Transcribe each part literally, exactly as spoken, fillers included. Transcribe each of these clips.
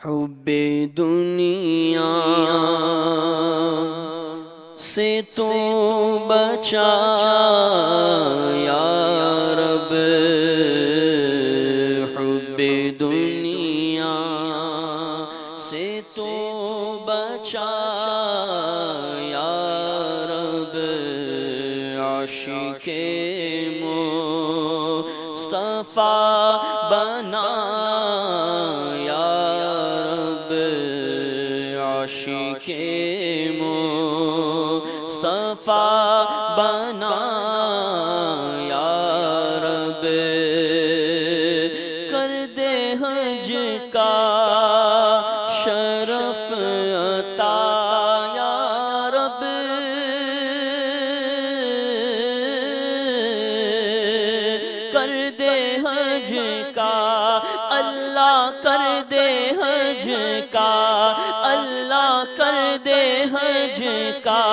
حب دنیا سے تو بچا یا رب، حب دنیا سے تو بچا یا رب، عاشق مصطفیٰ بنا یا رب، عاشق مصطفیٰ بنا یا رب، کر دے حج کا شرف عطا یا رب، کر دے حج کا اللہ، کر دے حج کا اللہ، کر دے حج کا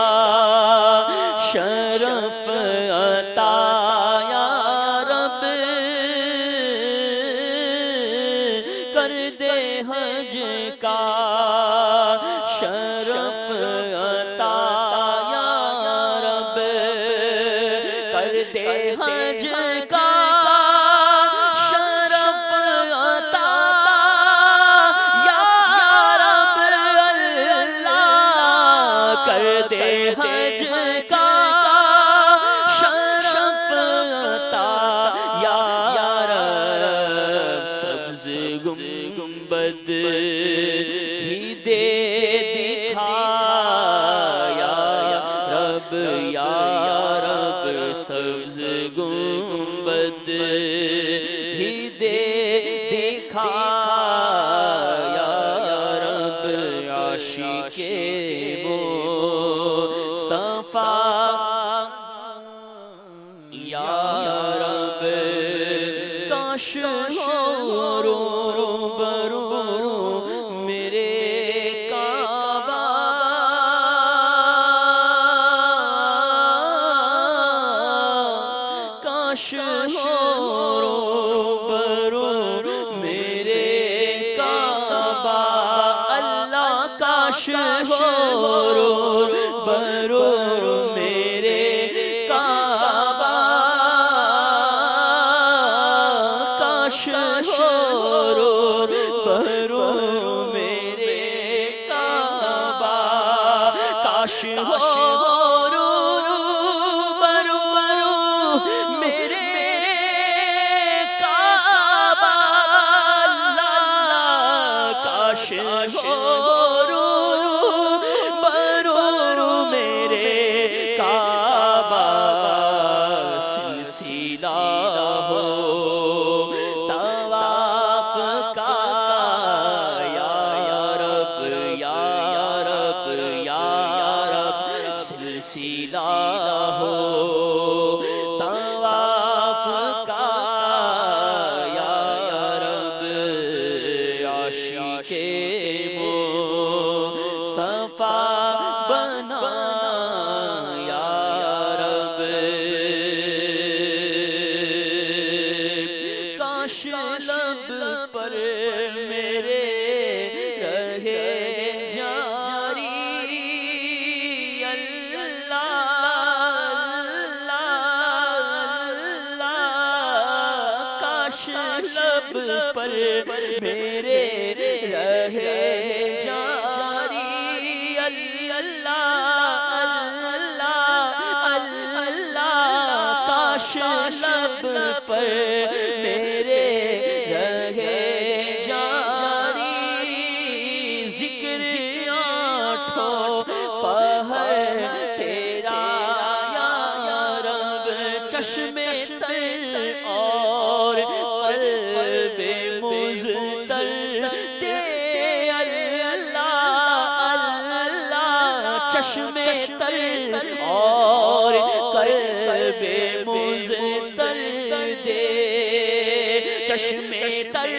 شرف عطا یا رب، کر دے حج کا شرف عطا یا رب، کر دے حج کا حج کا شرف عطا یا رب، سبز گنبد ہی دے دکھا یا رب، یا رب، سبز گنبد ہی دے دکھا یا رب، عاشق یا رب، کاش ہو روبرو میرے کعبہ، کاش ہو روبرو میرے کعبہ، اللہ کاش ہو روبرو میرے کعبہ، کاش ہو روبرو میرے کعبہ، کاش ہو روبرو میرے کعبہ، اللہ کاش ہو ہو طواف کا یا رب، یا رب، یا رب، سلسلہ ہو طواف کا یا رب، عاشق مصطفیٰ بنا یا رب، لب پر میرے رہے جاری اللہ، اللہ، کاش لب پر میرے رہے جاری اللہ، اللہ، کاش لب پر میرے رہے جاری، ذکر آٹھوں پہر تیرا یا رب، چشم تر اور قلب مضطر دے اللہ، اللہ، چشم تر اور قلب مضطر دے، چشم تر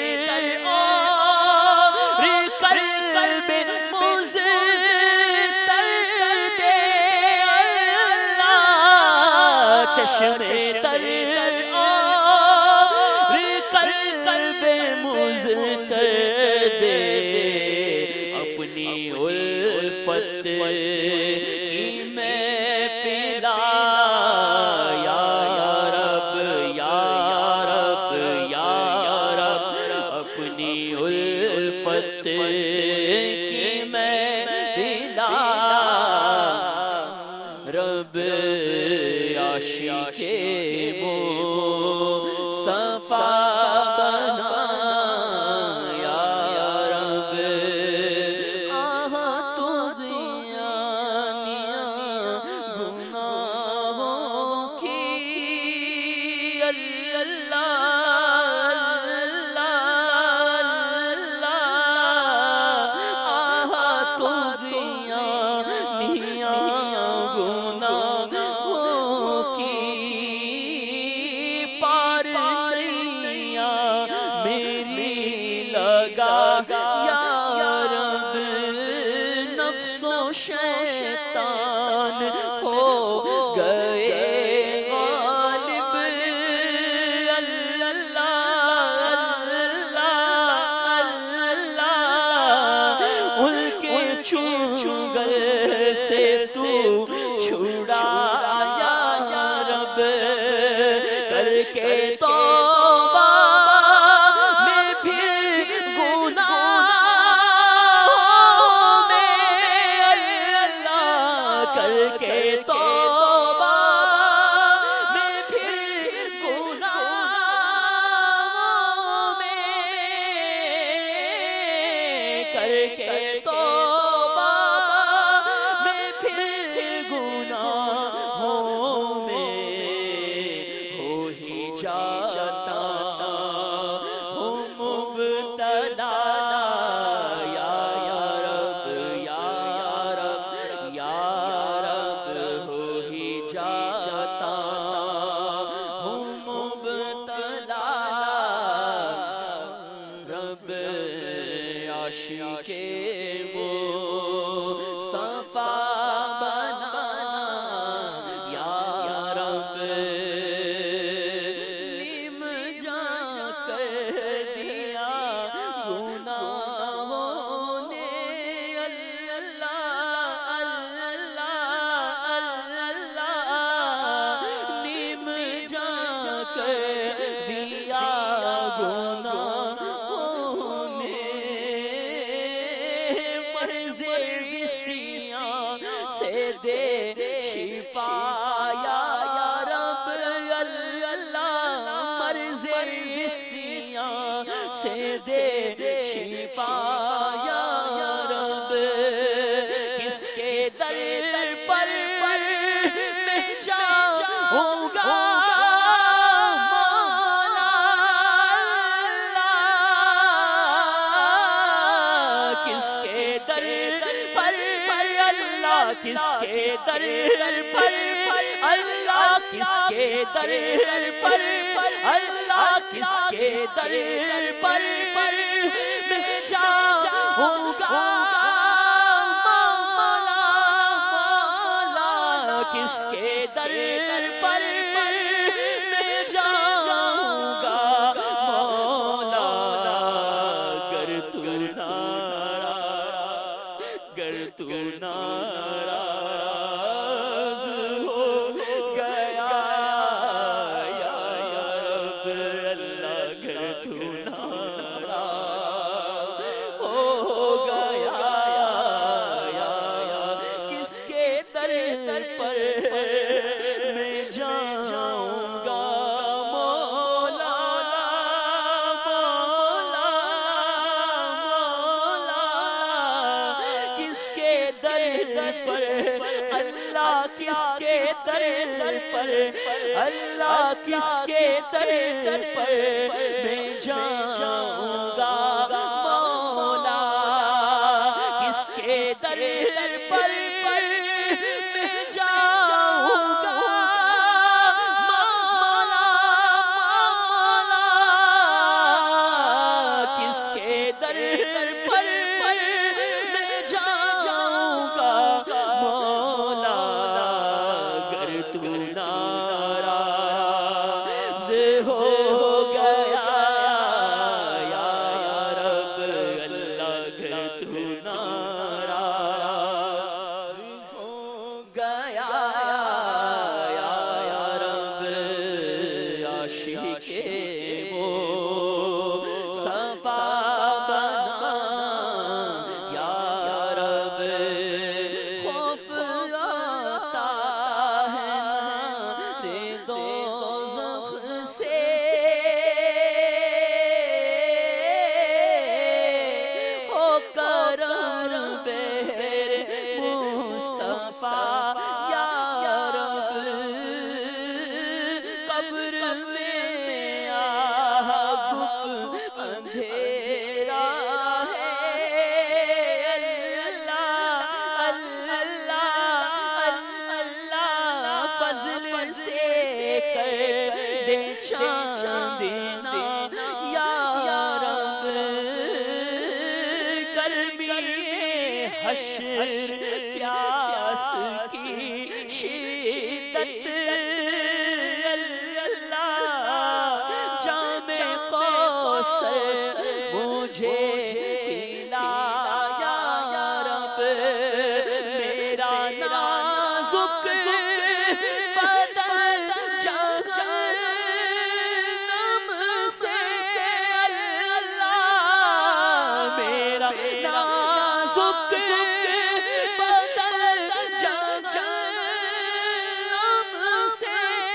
اور قلب مضطر دے اللہ، چشم تر اور قلب مضطر دے کی میں پلا یا رب یا رب یا رب اپنی الفت کی میں پلا رب عاشق مصطفیٰ بنا یا رب آہ تو دیا گناہوں کی اللہ آہ تو دیا شیطان ہو گئے غالب اللہ اللہ ان کے چنگل سے تو چھڑا یا رب کر کے توبہ میں پھر گناہ کر کے توبہ میں پھر گناہ میں کر کے توبہ میں پھر گناہوں میں ہو ہی جاتا ہوں مبتلا عاشق مصطفیٰ بنا یا رب نیم جا کر دیا گناہوں نے اللہ اللہ نیم جا کر دیا گناہوں سے دے شفا یا رب اللہ مرض سیاں سے دے شفا یا رب کس کے در پر میں جاؤں گا کس کے در پر اللہ کس کے در پر اللہ کس کے در پر اللہ کس کے در پر میں جاؤں گا مولا مولا کس کے در پر میں جاؤں گا مولا گر تو گر تو ناراض ہو گیا یا رب اللہ گر تو ناراض ہو گیا کس کے در پر میں جاؤں گا مولا مولا در پر اللہ کس کے در پر اللہ کس کے در پر میں جاؤں گا مولا کس کے در پر میں جاؤں گا مولا مولا کس کے در پر میں جاؤں گا مولا گر تو ناراض ہو گیا یا رب اللہ گر تو ناراض میں حشر پیاس کی شدت اللہ جام کوثر مجھے پلایا یا رب میرا نازک بدن جہنم سے اللہ میرا نازک بدن جہنم سے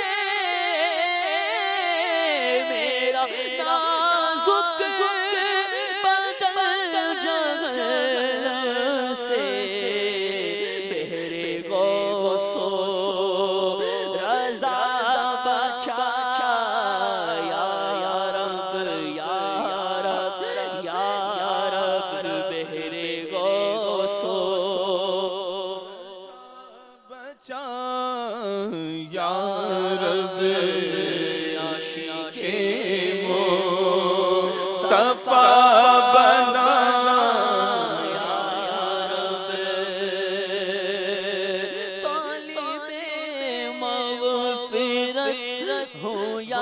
میرا نازک بدن جہنم سے بہرے غوث و رضا بچا یا رب یا رب یا رب بہرے غوث و بچا یا رب عاشق مصطفیٰ بنا یا رب طالب مغفرت ہوں یا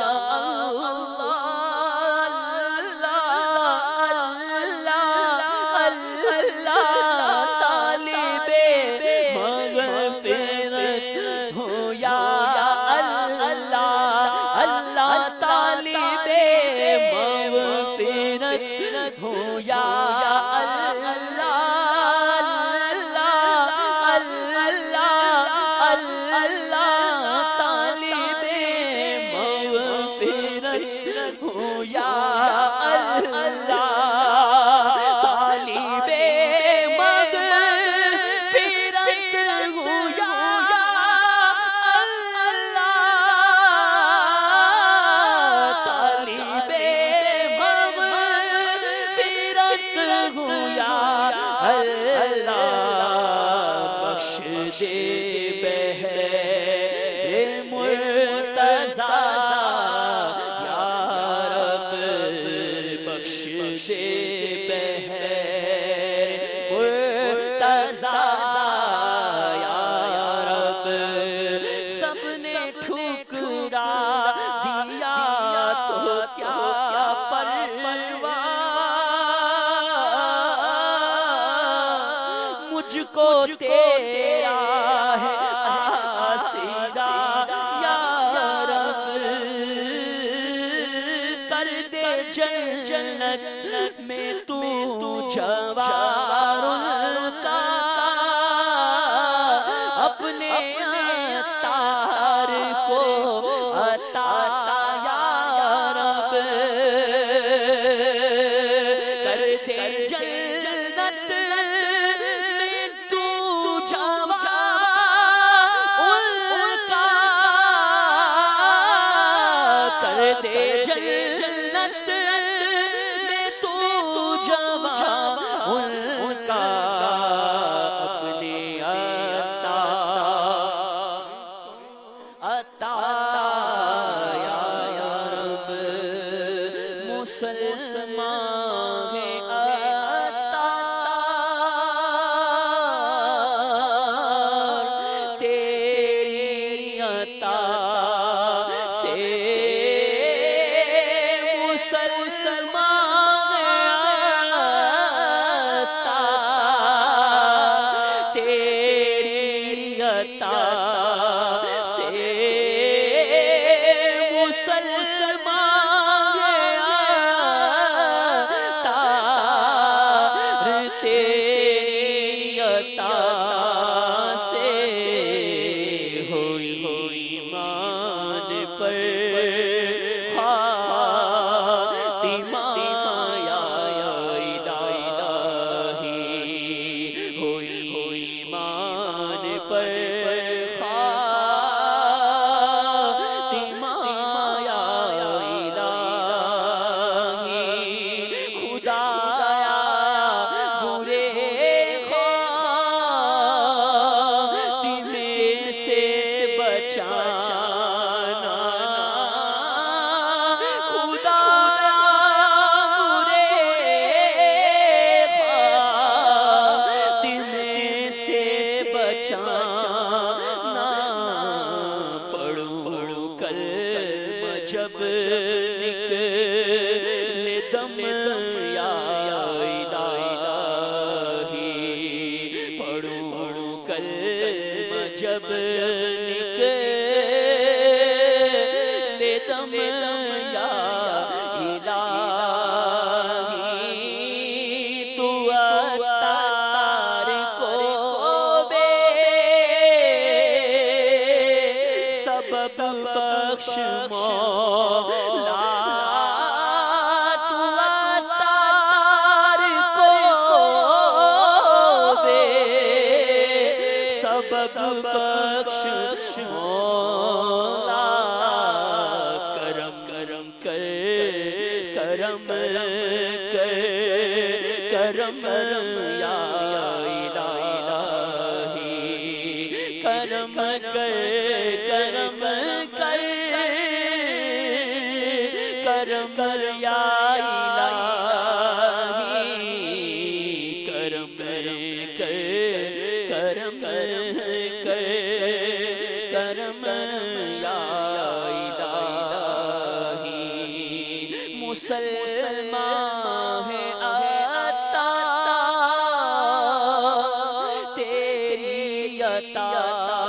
مجھ کو تیرا ہے آسیدہ یا رب کر دے جنت میں تو جوار کا اپنے عطار کو عطا یا رب کر دے جنت دے جنت میں تو جمع ان کا اپنے عطا عطا یا رب مسلمان عطا تیری عطا جب نکلے دم یا الہی پڑھوں کلمہ جب نکلے دم یا الہی تو عطار کو بے سبب بخش مولا تو عطار کو بے سبب بخش مولا کرم کرم کر کرم کر کرم یا الہی کرم کر کرم کر کرم یا الہی کرم کر کرم کر کرم یا الہی مسلمان ہے عطا تیری عطا